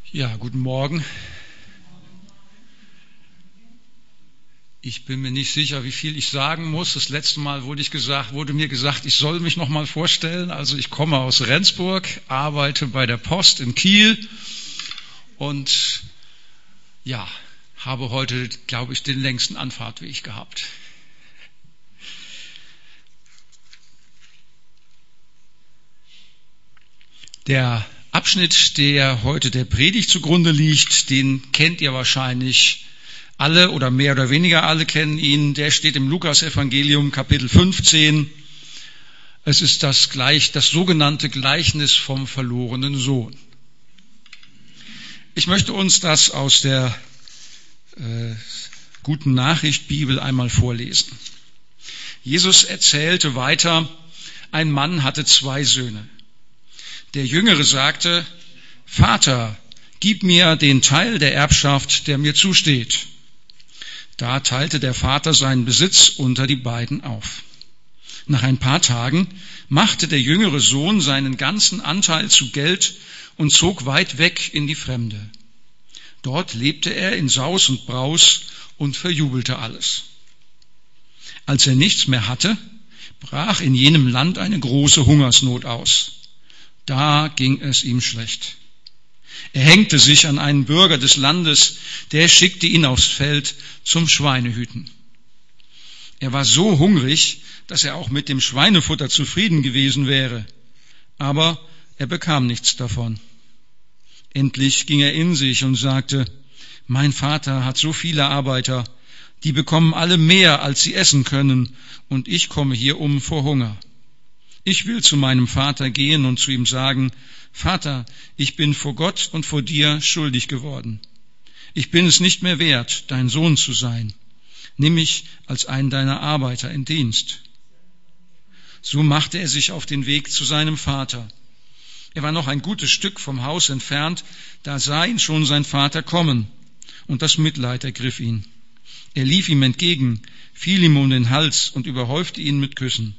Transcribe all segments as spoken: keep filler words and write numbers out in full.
Ja, guten Morgen. Ich bin mir nicht sicher, wie viel ich sagen muss. Das letzte Mal wurde, ich gesagt, wurde mir gesagt, ich soll mich noch mal vorstellen. Also ich komme aus Rendsburg, arbeite bei der Post in Kiel und ja, habe heute, glaube ich, den längsten Anfahrtweg gehabt. Der Abschnitt, der heute der Predigt zugrunde liegt, den kennt ihr wahrscheinlich alle oder mehr oder weniger alle kennen ihn. Der steht im Lukas-Evangelium, Kapitel fünfzehn. Es ist das, gleich, das sogenannte Gleichnis vom verlorenen Sohn. Ich möchte uns das aus der äh, Guten Nachricht Bibel einmal vorlesen. Jesus erzählte weiter, ein Mann hatte zwei Söhne. Der Jüngere sagte, Vater, gib mir den Teil der Erbschaft, der mir zusteht. Da teilte der Vater seinen Besitz unter die beiden auf. Nach ein paar Tagen machte der jüngere Sohn seinen ganzen Anteil zu Geld und zog weit weg in die Fremde. Dort lebte er in Saus und Braus und verjubelte alles. Als er nichts mehr hatte, brach in jenem Land eine große Hungersnot aus. Da ging es ihm schlecht. Er hängte sich an einen Bürger des Landes, der schickte ihn aufs Feld zum Schweinehüten. Er war so hungrig, dass er auch mit dem Schweinefutter zufrieden gewesen wäre, aber er bekam nichts davon. Endlich ging er in sich und sagte, mein Vater hat so viele Arbeiter, die bekommen alle mehr, als sie essen können, und ich komme hier um vor Hunger. Ich will zu meinem Vater gehen und zu ihm sagen, Vater, ich bin vor Gott und vor dir schuldig geworden. Ich bin es nicht mehr wert, dein Sohn zu sein. Nimm mich als einen deiner Arbeiter in Dienst. So machte er sich auf den Weg zu seinem Vater. Er war noch ein gutes Stück vom Haus entfernt, da sah ihn schon sein Vater kommen, und das Mitleid ergriff ihn. Er lief ihm entgegen, fiel ihm um den Hals und überhäufte ihn mit Küssen.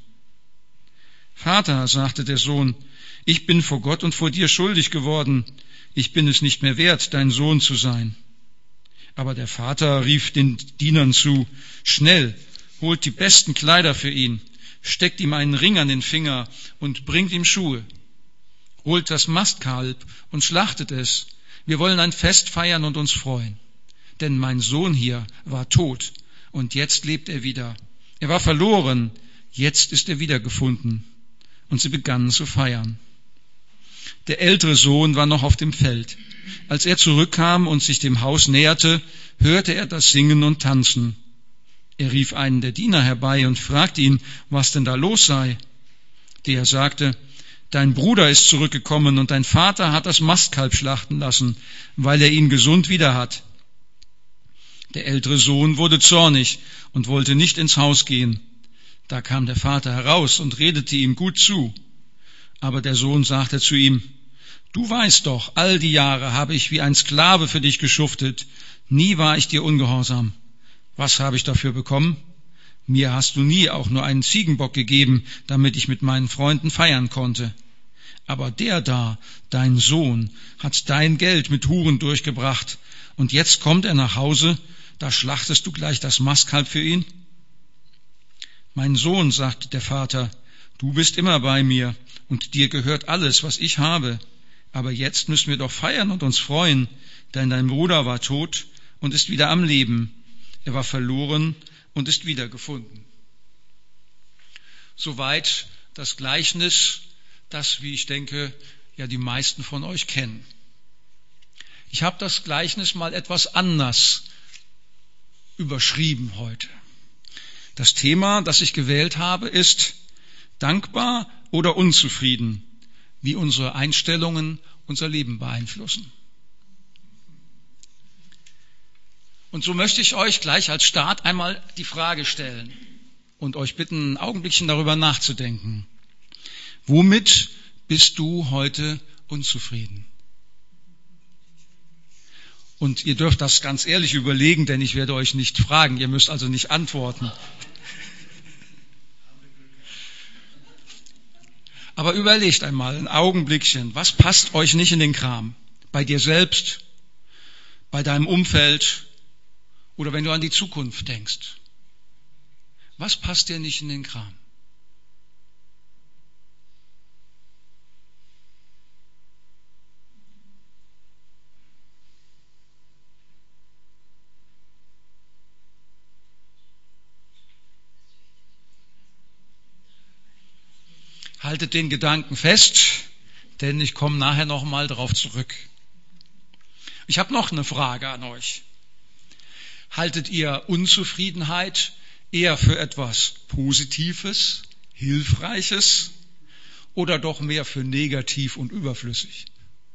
Vater, sagte der Sohn, ich bin vor Gott und vor dir schuldig geworden. Ich bin es nicht mehr wert, dein Sohn zu sein. Aber der Vater rief den Dienern zu, schnell, holt die besten Kleider für ihn, steckt ihm einen Ring an den Finger und bringt ihm Schuhe. Holt das Mastkalb und schlachtet es. Wir wollen ein Fest feiern und uns freuen. Denn mein Sohn hier war tot und jetzt lebt er wieder. Er war verloren, jetzt ist er wiedergefunden. Und sie begannen zu feiern. Der ältere Sohn war noch auf dem Feld. Als er zurückkam und sich dem Haus näherte, hörte er das Singen und Tanzen. Er rief einen der Diener herbei und fragte ihn, was denn da los sei. Der sagte, dein Bruder ist zurückgekommen und dein Vater hat das Mastkalb schlachten lassen, weil er ihn gesund wieder hat. Der ältere Sohn wurde zornig und wollte nicht ins Haus gehen. Da kam der Vater heraus und redete ihm gut zu. Aber der Sohn sagte zu ihm, du weißt doch, all die Jahre habe ich wie ein Sklave für dich geschuftet. Nie war ich dir ungehorsam. Was habe ich dafür bekommen? Mir hast du nie auch nur einen Ziegenbock gegeben, damit ich mit meinen Freunden feiern konnte. Aber der da, dein Sohn, hat dein Geld mit Huren durchgebracht. Und jetzt kommt er nach Hause, da schlachtest du gleich das Mastkalb für ihn? Mein Sohn, sagte der Vater, du bist immer bei mir und dir gehört alles, was ich habe. Aber jetzt müssen wir doch feiern und uns freuen, denn dein Bruder war tot und ist wieder am Leben. Er war verloren und ist wiedergefunden. Soweit das Gleichnis, das, wie ich denke, ja die meisten von euch kennen. Ich habe das Gleichnis mal etwas anders überschrieben heute. Das Thema, das ich gewählt habe, ist dankbar oder unzufrieden, wie unsere Einstellungen unser Leben beeinflussen. Und so möchte ich euch gleich als Start einmal die Frage stellen und euch bitten, ein Augenblickchen darüber nachzudenken. Womit bist du heute unzufrieden? Und ihr dürft das ganz ehrlich überlegen, denn ich werde euch nicht fragen, ihr müsst also nicht antworten. Aber überlegt einmal ein Augenblickchen, was passt euch nicht in den Kram? bei dir selbst, bei deinem Umfeld oder wenn du an die Zukunft denkst. Was passt dir nicht in den Kram? Haltet den Gedanken fest, denn ich komme nachher noch mal darauf zurück. Ich habe noch eine Frage an euch. Haltet ihr Unzufriedenheit eher für etwas Positives, Hilfreiches oder doch mehr für negativ und überflüssig?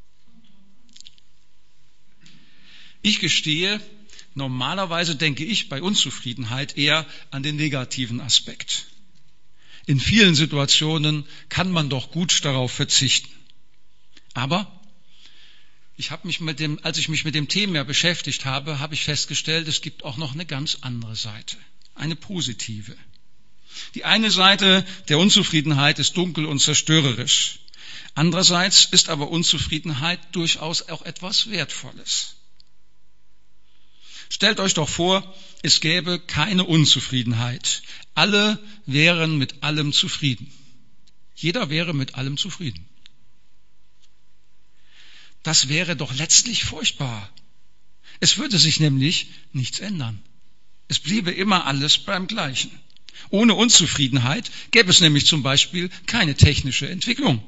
Ich gestehe, normalerweise denke ich bei Unzufriedenheit eher an den negativen Aspekt. In vielen Situationen kann man doch gut darauf verzichten. Aber ich habe mich mit dem, als ich mich mit dem Thema beschäftigt habe, habe ich festgestellt, es gibt auch noch eine ganz andere Seite, eine positive. Die eine Seite der Unzufriedenheit ist dunkel und zerstörerisch. Andererseits ist aber Unzufriedenheit durchaus auch etwas Wertvolles. Stellt euch doch vor, es gäbe keine Unzufriedenheit. Alle wären mit allem zufrieden. Jeder wäre mit allem zufrieden. Das wäre doch letztlich furchtbar. Es würde sich nämlich nichts ändern. Es bliebe immer alles beim Gleichen. Ohne Unzufriedenheit gäbe es nämlich zum Beispiel keine technische Entwicklung.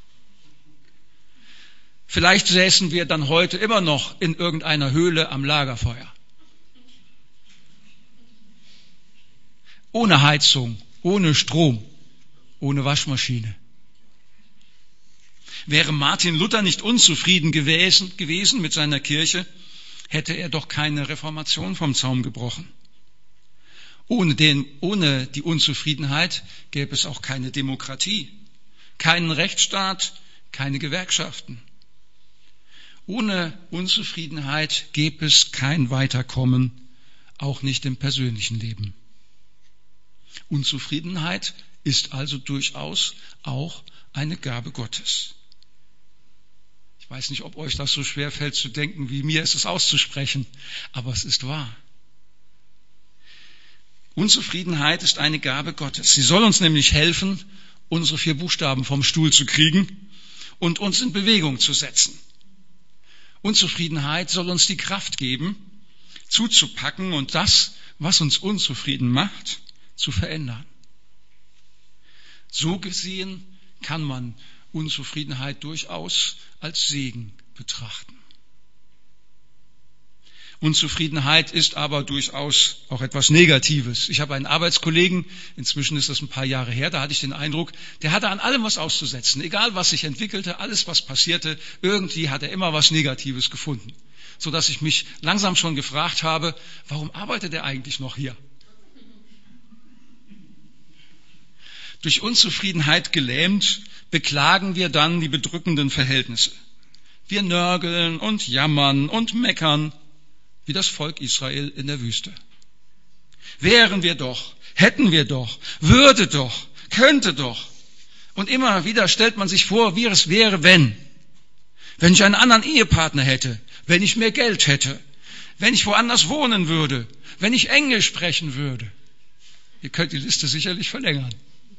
Vielleicht säßen wir dann heute immer noch in irgendeiner Höhle am Lagerfeuer. Ohne Heizung, ohne Strom, ohne Waschmaschine. Wäre Martin Luther nicht unzufrieden gewesen, gewesen mit seiner Kirche, hätte er doch keine Reformation vom Zaum gebrochen. Ohne, den, ohne die Unzufriedenheit gäbe es auch keine Demokratie, keinen Rechtsstaat, keine Gewerkschaften. Ohne Unzufriedenheit gäbe es kein Weiterkommen, auch nicht im persönlichen Leben. Unzufriedenheit ist also durchaus auch eine Gabe Gottes. Ich weiß nicht, ob euch das so schwer fällt zu denken, wie mir ist es auszusprechen, aber es ist wahr. Unzufriedenheit ist eine Gabe Gottes. Sie soll uns nämlich helfen, unsere vier Buchstaben vom Stuhl zu kriegen und uns in Bewegung zu setzen. Unzufriedenheit soll uns die Kraft geben, zuzupacken und das, was uns unzufrieden macht, zu verändern. So gesehen kann man Unzufriedenheit durchaus als Segen betrachten. Unzufriedenheit ist aber durchaus auch etwas Negatives. Ich habe einen Arbeitskollegen, inzwischen ist das ein paar Jahre her, da hatte ich den Eindruck, der hatte an allem was auszusetzen. Egal was sich entwickelte, alles was passierte, irgendwie hat er immer was Negatives gefunden. Sodass ich mich langsam schon gefragt habe, warum arbeitet er eigentlich noch hier? Durch Unzufriedenheit gelähmt, beklagen wir dann die bedrückenden Verhältnisse. Wir nörgeln und jammern und meckern, wie das Volk Israel in der Wüste. Wären wir doch, hätten wir doch, würde doch, könnte doch. Und immer wieder stellt man sich vor, wie es wäre, wenn. Wenn ich einen anderen Ehepartner hätte, wenn ich mehr Geld hätte, wenn ich woanders wohnen würde, wenn ich Englisch sprechen würde. Ihr könnt die Liste sicherlich verlängern.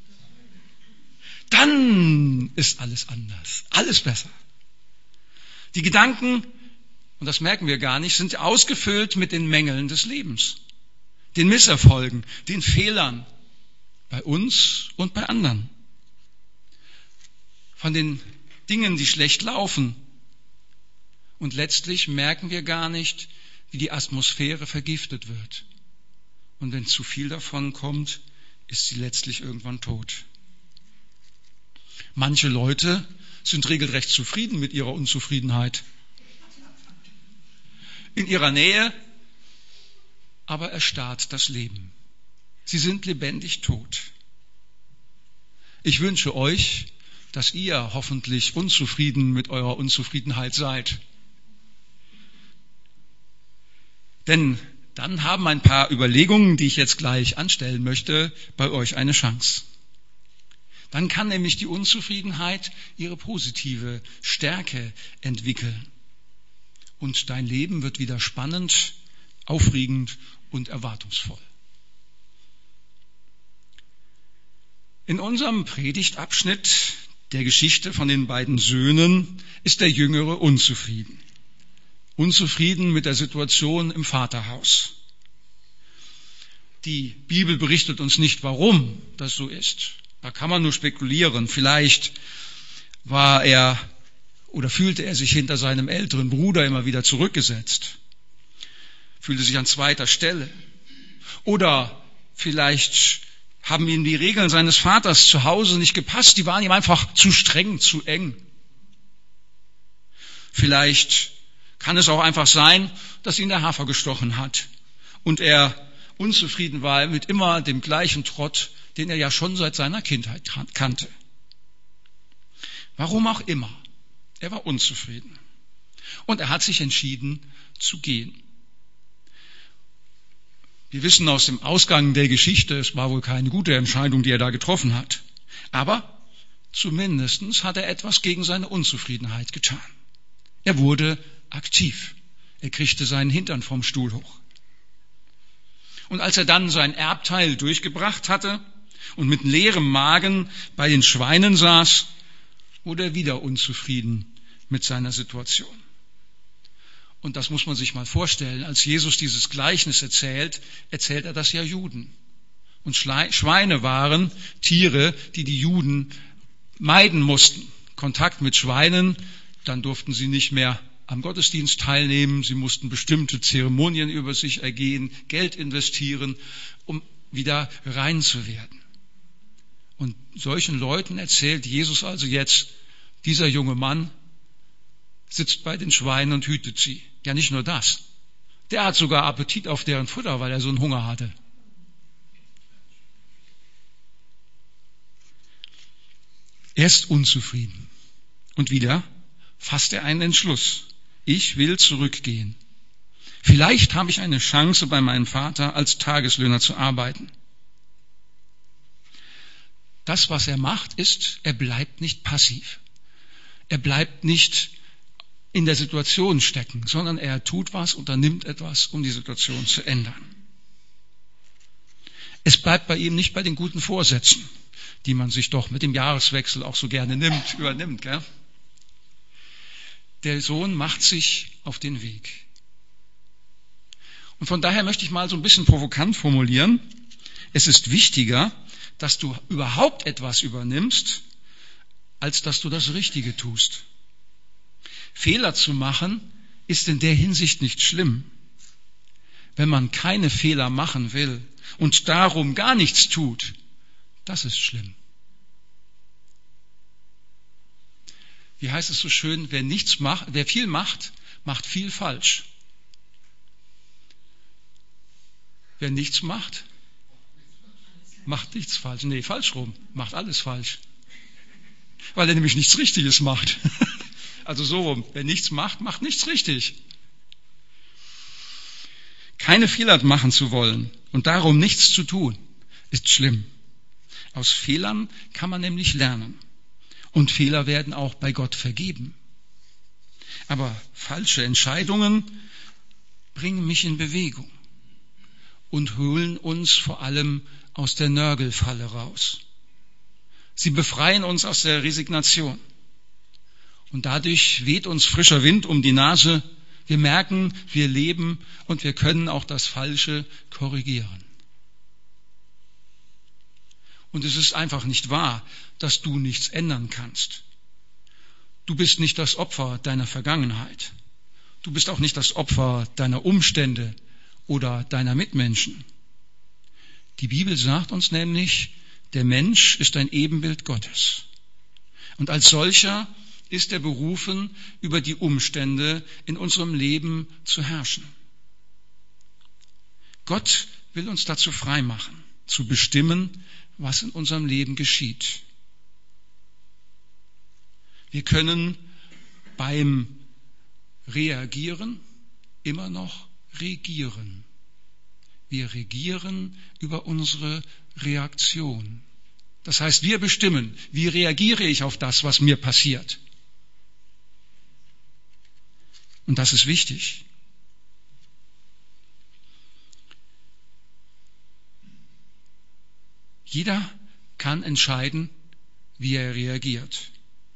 Dann ist alles anders, alles besser. Die Gedanken, und das merken wir gar nicht, sind ausgefüllt mit den Mängeln des Lebens, den Misserfolgen, den Fehlern bei uns und bei anderen. Von den Dingen, die schlecht laufen. Und letztlich merken wir gar nicht, wie die Atmosphäre vergiftet wird. Und wenn zu viel davon kommt, ist sie letztlich irgendwann tot. Manche Leute sind regelrecht zufrieden mit ihrer Unzufriedenheit. In ihrer Nähe, aber erstarrt das Leben. Sie sind lebendig tot. Ich wünsche euch, dass ihr hoffentlich unzufrieden mit eurer Unzufriedenheit seid. Denn dann haben ein paar Überlegungen, die ich jetzt gleich anstellen möchte, bei euch eine Chance. Dann kann nämlich die Unzufriedenheit ihre positive Stärke entwickeln. und dein Leben wird wieder spannend, aufregend und erwartungsvoll. In unserem Predigtabschnitt der Geschichte von den beiden Söhnen ist der Jüngere unzufrieden. Unzufrieden mit der Situation im Vaterhaus. Die Bibel berichtet uns nicht, warum das so ist. Da kann man nur spekulieren. Vielleicht war er oder fühlte er sich hinter seinem älteren Bruder immer wieder zurückgesetzt, fühlte sich an zweiter Stelle. Oder vielleicht haben ihm die Regeln seines Vaters zu Hause nicht gepasst, die waren ihm einfach zu streng, zu eng. Vielleicht kann es auch einfach sein, dass ihn der Hafer gestochen hat und er unzufrieden war mit immer dem gleichen Trott, den er ja schon seit seiner Kindheit kannte. Warum auch immer, er war unzufrieden. Und er hat sich entschieden zu gehen. Wir wissen aus dem Ausgang der Geschichte, es war wohl keine gute Entscheidung, die er da getroffen hat. Aber zumindest hat er etwas gegen seine Unzufriedenheit getan. Er wurde aktiv. Er kriegte seinen Hintern vom Stuhl hoch. Und als er dann sein Erbteil durchgebracht hatte und mit leerem Magen bei den Schweinen saß, wurde er wieder unzufrieden mit seiner Situation. Und das muss man sich mal vorstellen. Als Jesus dieses Gleichnis erzählt, erzählt er das ja Juden. Und Schweine waren Tiere, die die Juden meiden mussten. Kontakt mit Schweinen, dann durften sie nicht mehr am Gottesdienst teilnehmen. Sie mussten bestimmte Zeremonien über sich ergehen, Geld investieren, um wieder rein zu werden. Und solchen Leuten erzählt Jesus also jetzt, dieser junge Mann sitzt bei den Schweinen und hütet sie. Ja, nicht nur das. Der hat sogar Appetit auf deren Futter, weil er so einen Hunger hatte. Er ist unzufrieden. Und wieder fasst er einen Entschluss. Ich will zurückgehen. Vielleicht habe ich eine Chance, bei meinem Vater als Tageslöhner zu arbeiten. Das, was er macht, ist, er bleibt nicht passiv. Er bleibt nicht in der Situation stecken, sondern er tut was, unternimmt etwas, um die Situation zu ändern. Es bleibt bei ihm nicht bei den guten Vorsätzen, die man sich doch mit dem Jahreswechsel auch so gerne nimmt, übernimmt. Gell? Der Sohn macht sich auf den Weg. Und von daher möchte ich mal so ein bisschen provokant formulieren. Es ist wichtiger, dass du überhaupt etwas übernimmst, als dass du das Richtige tust. Fehler zu machen, ist in der Hinsicht nicht schlimm. Wenn man keine Fehler machen will und darum gar nichts tut, das ist schlimm. Wie heißt es so schön, wer nichts macht, wer viel macht, macht viel falsch. Wer nichts macht, macht nichts falsch. Nee, falsch rum, macht alles falsch. Weil er nämlich nichts Richtiges macht. Also so rum, wer nichts macht, macht nichts richtig. Keine Fehler machen zu wollen und darum nichts zu tun, ist schlimm. Aus Fehlern kann man nämlich lernen. Und Fehler werden auch bei Gott vergeben. Aber falsche Entscheidungen bringen mich in Bewegung und holen uns vor allem aus der Nörgelfalle raus. Sie befreien uns aus der Resignation. Und dadurch weht uns frischer Wind um die Nase. Wir merken, wir leben und wir können auch das Falsche korrigieren. Und es ist einfach nicht wahr, dass du nichts ändern kannst. Du bist nicht das Opfer deiner Vergangenheit. Du bist auch nicht das Opfer deiner Umstände oder deiner Mitmenschen. Die Bibel sagt uns nämlich, der Mensch ist ein Ebenbild Gottes. Und als solcher ist er berufen, über die Umstände in unserem Leben zu herrschen. Gott will uns dazu freimachen, zu bestimmen, was in unserem Leben geschieht. Wir können beim Reagieren immer noch regieren. Wir regieren über unsere Reaktion. Das heißt, wir bestimmen, wie reagiere ich auf das, was mir passiert. Und das ist wichtig. Jeder kann entscheiden, wie er reagiert.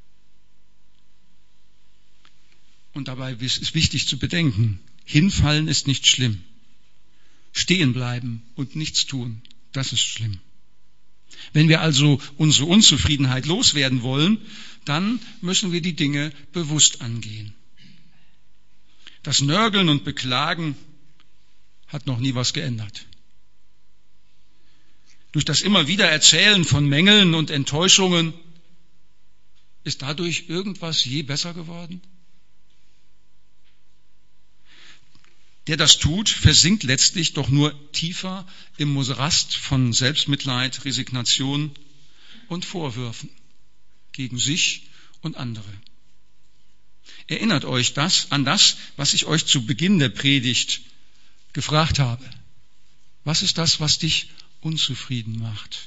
Und dabei ist wichtig zu bedenken, hinfallen ist nicht schlimm. Stehen bleiben und nichts tun, das ist schlimm. Wenn wir also unsere Unzufriedenheit loswerden wollen, dann müssen wir die Dinge bewusst angehen. Das Nörgeln und Beklagen hat noch nie was geändert. Durch das immer wieder Erzählen von Mängeln und Enttäuschungen ist dadurch irgendwas je besser geworden? Der das tut, versinkt letztlich doch nur tiefer im Morast von Selbstmitleid, Resignation und Vorwürfen gegen sich und andere. Erinnert euch das an das, was ich euch zu Beginn der Predigt gefragt habe. Was ist das, was dich unzufrieden macht?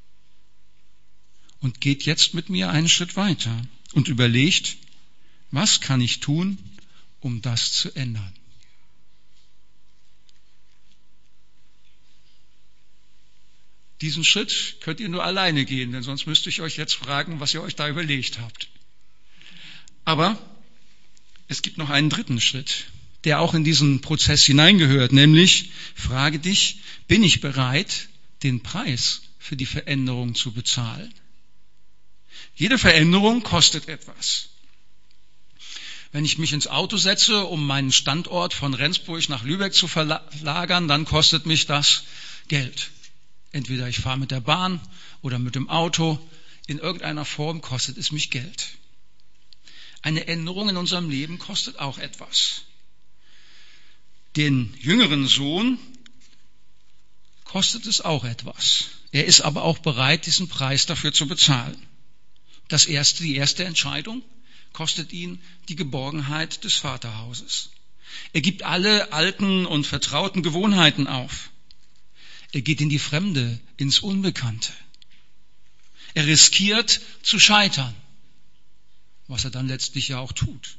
Und geht jetzt mit mir einen Schritt weiter und überlegt, was kann ich tun, um das zu ändern? Diesen Schritt könnt ihr nur alleine gehen, denn sonst müsste ich euch jetzt fragen, was ihr euch da überlegt habt. Aber es gibt noch einen dritten Schritt, der auch in diesen Prozess hineingehört, nämlich frage dich, bin ich bereit, den Preis für die Veränderung zu bezahlen? Jede Veränderung kostet etwas. Wenn ich mich ins Auto setze, um meinen Standort von Rendsburg nach Lübeck zu verlagern, dann kostet mich das Geld. Entweder ich fahre mit der Bahn oder mit dem Auto. In irgendeiner Form kostet es mich Geld. Eine Änderung in unserem Leben kostet auch etwas. Den jüngeren Sohn kostet es auch etwas. Er ist aber auch bereit, diesen Preis dafür zu bezahlen. Das erste, die erste Entscheidung kostet ihn die Geborgenheit des Vaterhauses. Er gibt alle alten und vertrauten Gewohnheiten auf. Er geht in die Fremde, ins Unbekannte. Er riskiert zu scheitern, was er dann letztlich ja auch tut.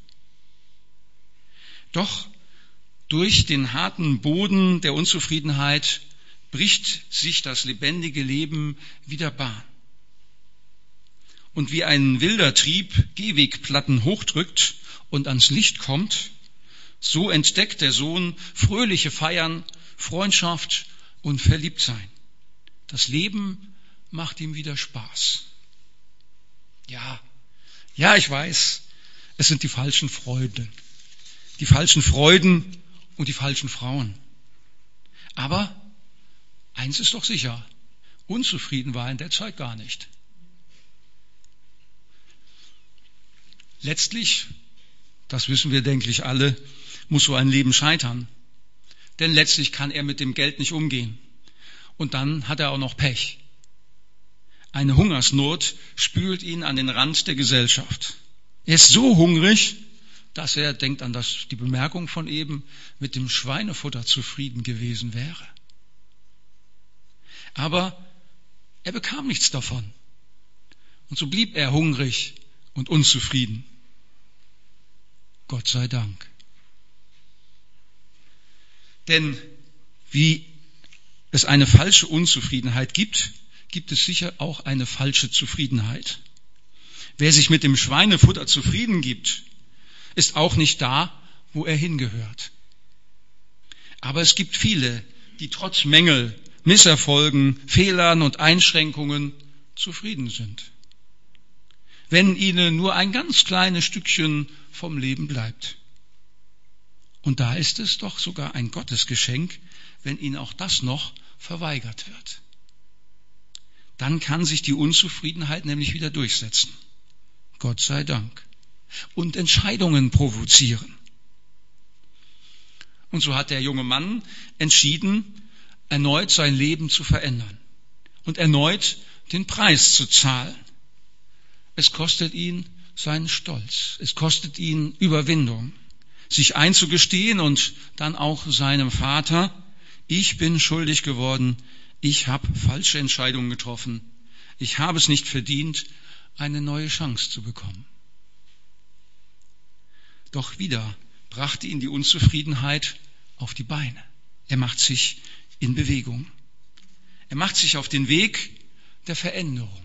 Doch durch den harten Boden der Unzufriedenheit bricht sich das lebendige Leben wieder Bahn. Und wie ein wilder Trieb Gehwegplatten hochdrückt und ans Licht kommt, so entdeckt der Sohn fröhliche Feiern, Freundschaft und Verliebtsein. Das Leben macht ihm wieder Spaß. Ja, ja, ich weiß, es sind die falschen Freuden. Die falschen Freuden und die falschen Frauen. Aber eins ist doch sicher, unzufrieden war er in der Zeit gar nicht. Letztlich, das wissen wir, denke ich, alle, muss so ein Leben scheitern. Denn letztlich kann er mit dem Geld nicht umgehen. Und dann hat er auch noch Pech. Eine Hungersnot spült ihn an den Rand der Gesellschaft. Er ist so hungrig, dass er, denkt an das, die Bemerkung von eben, mit dem Schweinefutter zufrieden gewesen wäre. Aber er bekam nichts davon. Und so blieb er hungrig und unzufrieden. Gott sei Dank. Denn wie es eine falsche Unzufriedenheit gibt, gibt es sicher auch eine falsche Zufriedenheit. Wer sich mit dem Schweinefutter zufrieden gibt, ist auch nicht da, wo er hingehört. Aber es gibt viele, die trotz Mängel, Misserfolgen, Fehlern und Einschränkungen zufrieden sind. Wenn ihnen nur ein ganz kleines Stückchen vom Leben bleibt. Und da ist es doch sogar ein Gottesgeschenk, wenn ihnen auch das noch verweigert wird. Dann kann sich die Unzufriedenheit nämlich wieder durchsetzen. Gott sei Dank. Und Entscheidungen provozieren. Und so hat der junge Mann entschieden, erneut sein Leben zu verändern und erneut den Preis zu zahlen. Es kostet ihn seinen Stolz, es kostet ihn Überwindung, sich einzugestehen und dann auch seinem Vater, ich bin schuldig geworden, ich habe falsche Entscheidungen getroffen, ich habe es nicht verdient, eine neue Chance zu bekommen. Doch wieder brachte ihn die Unzufriedenheit auf die Beine. Er macht sich in Bewegung. Er macht sich auf den Weg der Veränderung.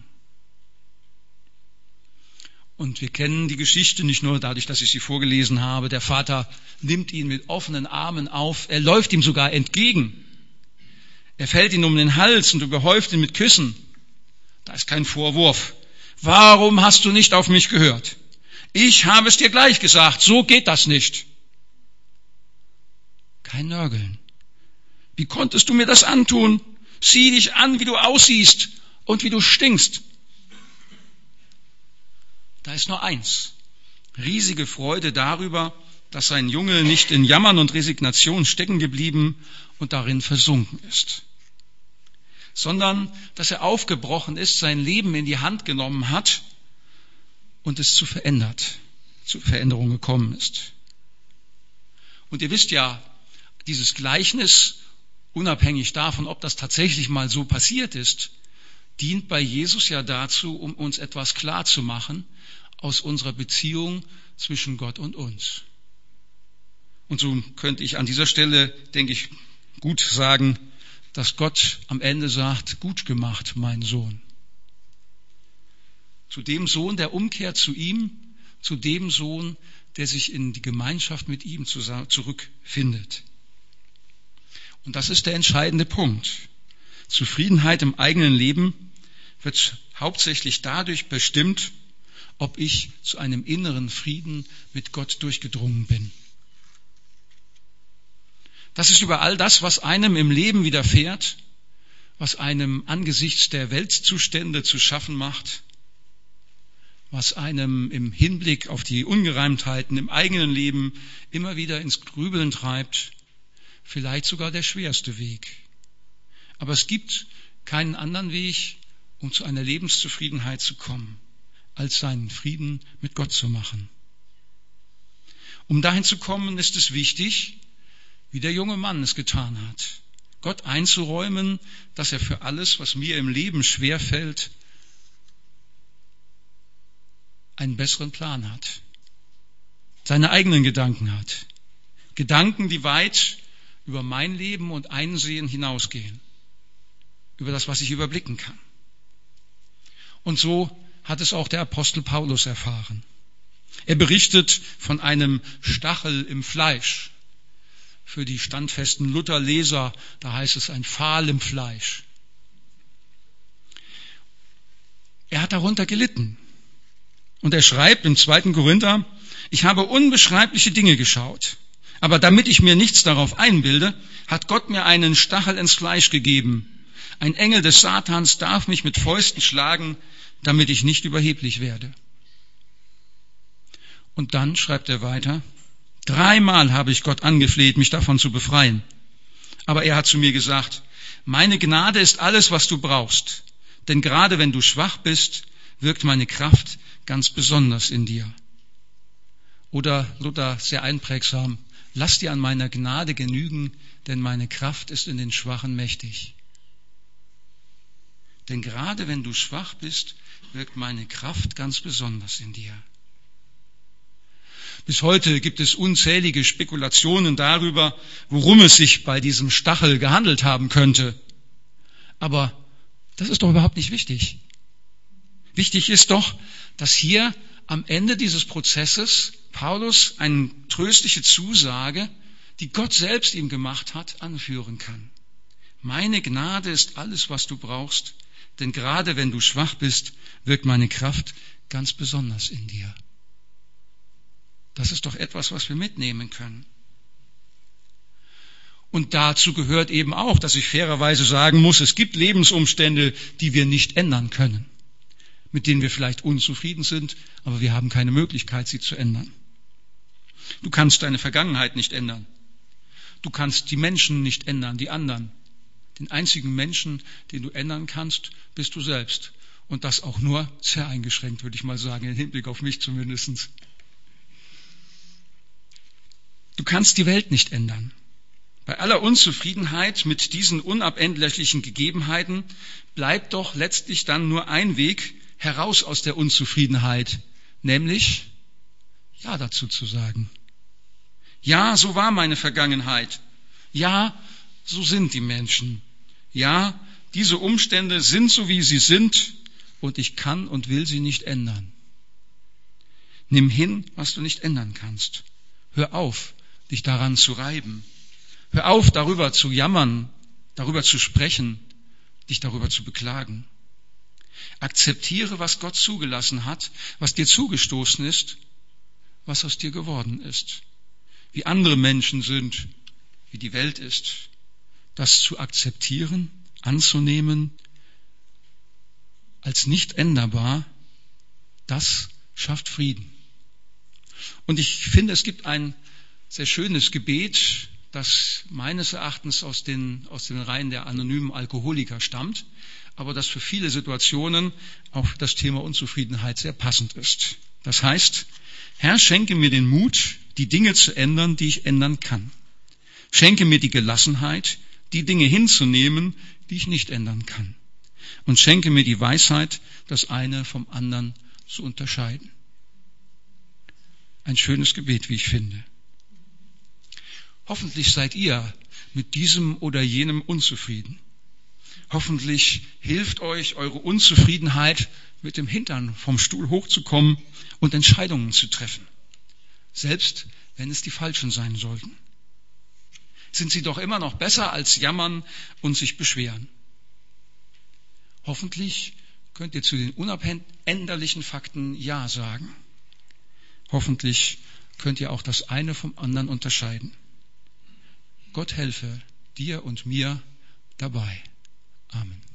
Und wir kennen die Geschichte nicht nur dadurch, dass ich sie vorgelesen habe. Der Vater nimmt ihn mit offenen Armen auf. Er läuft ihm sogar entgegen. Er fällt ihn um den Hals und überhäuft ihn mit Küssen. Da ist kein Vorwurf. Warum hast du nicht auf mich gehört? Ich habe es dir gleich gesagt. So geht das nicht. Kein Nörgeln. Wie konntest du mir das antun? Sieh dich an, wie du aussiehst und wie du stinkst. Da ist nur eins. Riesige Freude darüber, dass sein Junge nicht in Jammern und Resignation stecken geblieben und darin versunken ist, sondern dass er aufgebrochen ist, sein Leben in die Hand genommen hat und es zu verändert, zu Veränderung gekommen ist. Und ihr wisst ja, dieses Gleichnis, unabhängig davon, ob das tatsächlich mal so passiert ist, dient bei Jesus ja dazu, um uns etwas klarzumachen aus unserer Beziehung zwischen Gott und uns. Und so könnte ich an dieser Stelle, denke ich, gut sagen, dass Gott am Ende sagt, gut gemacht, mein Sohn. Zu dem Sohn, der umkehrt zu ihm, zu dem Sohn, der sich in die Gemeinschaft mit ihm zurückfindet. Und das ist der entscheidende Punkt. Zufriedenheit im eigenen Leben wird hauptsächlich dadurch bestimmt, ob ich zu einem inneren Frieden mit Gott durchgedrungen bin. Das ist über all das, was einem im Leben widerfährt, was einem angesichts der Weltzustände zu schaffen macht, was einem im Hinblick auf die Ungereimtheiten im eigenen Leben immer wieder ins Grübeln treibt, vielleicht sogar der schwerste Weg. Aber es gibt keinen anderen Weg, um zu einer Lebenszufriedenheit zu kommen, als seinen Frieden mit Gott zu machen. Um dahin zu kommen, ist es wichtig, wie der junge Mann es getan hat, Gott einzuräumen, dass er für alles, was mir im Leben schwerfällt, einen besseren Plan hat, seine eigenen Gedanken hat. Gedanken, die weit über mein Leben und Einsehen hinausgehen, über das, was ich überblicken kann. Und so hat es auch der Apostel Paulus erfahren. Er berichtet von einem Stachel im Fleisch. Für die standfesten Lutherleser, da heißt es ein Pfahl im Fleisch. Er hat darunter gelitten. Und er schreibt im zweiten Korinther, ich habe unbeschreibliche Dinge geschaut, aber damit ich mir nichts darauf einbilde, hat Gott mir einen Stachel ins Fleisch gegeben. Ein Engel des Satans darf mich mit Fäusten schlagen, damit ich nicht überheblich werde. Und dann schreibt er weiter, dreimal habe ich Gott angefleht, mich davon zu befreien. Aber er hat zu mir gesagt, meine Gnade ist alles, was du brauchst. Denn gerade wenn du schwach bist, wirkt meine Kraft ganz besonders in dir. Oder Luther sehr einprägsam, lass dir an meiner Gnade genügen, denn meine Kraft ist in den Schwachen mächtig. Denn gerade wenn du schwach bist, wirkt meine Kraft ganz besonders in dir. Bis heute gibt es unzählige Spekulationen darüber, worum es sich bei diesem Stachel gehandelt haben könnte. Aber das ist doch überhaupt nicht wichtig. Wichtig ist doch, dass hier am Ende dieses Prozesses Paulus eine tröstliche Zusage, die Gott selbst ihm gemacht hat, anführen kann. Meine Gnade ist alles, was du brauchst, denn gerade wenn du schwach bist, wirkt meine Kraft ganz besonders in dir. Das ist doch etwas, was wir mitnehmen können. Und dazu gehört eben auch, dass ich fairerweise sagen muss, es gibt Lebensumstände, die wir nicht ändern können, mit denen wir vielleicht unzufrieden sind, aber wir haben keine Möglichkeit, sie zu ändern. Du kannst deine Vergangenheit nicht ändern. Du kannst die Menschen nicht ändern, die anderen. Den einzigen Menschen, den du ändern kannst, bist du selbst. Und das auch nur sehr eingeschränkt, würde ich mal sagen, im Hinblick auf mich zumindest. Du kannst die Welt nicht ändern. Bei aller Unzufriedenheit mit diesen unabänderlichen Gegebenheiten bleibt doch letztlich dann nur ein Weg heraus aus der Unzufriedenheit, nämlich Ja dazu zu sagen. Ja, so war meine Vergangenheit. Ja, so sind die Menschen. Ja, diese Umstände sind so, wie sie sind, und ich kann und will sie nicht ändern. Nimm hin, was du nicht ändern kannst. Hör auf, dich daran zu reiben. Hör auf, darüber zu jammern, darüber zu sprechen, dich darüber zu beklagen. Akzeptiere, was Gott zugelassen hat, was dir zugestoßen ist, was aus dir geworden ist. Wie andere Menschen sind, wie die Welt ist. Das zu akzeptieren, anzunehmen, als nicht änderbar, das schafft Frieden. Und ich finde, es gibt ein sehr schönes Gebet, das meines Erachtens aus den, aus den Reihen der anonymen Alkoholiker stammt, aber das für viele Situationen auf das Thema Unzufriedenheit sehr passend ist. Das heißt, Herr, schenke mir den Mut, die Dinge zu ändern, die ich ändern kann. Schenke mir die Gelassenheit, die Dinge hinzunehmen, die ich nicht ändern kann. Und schenke mir die Weisheit, das eine vom anderen zu unterscheiden. Ein schönes Gebet, wie ich finde. Hoffentlich seid ihr mit diesem oder jenem unzufrieden. Hoffentlich hilft euch eure Unzufriedenheit, mit dem Hintern vom Stuhl hochzukommen und Entscheidungen zu treffen. Selbst wenn es die falschen sein sollten. Sind sie doch immer noch besser als jammern und sich beschweren. Hoffentlich könnt ihr zu den unabänderlichen Fakten Ja sagen. Hoffentlich könnt ihr auch das eine vom anderen unterscheiden. Gott helfe dir und mir dabei. Amen.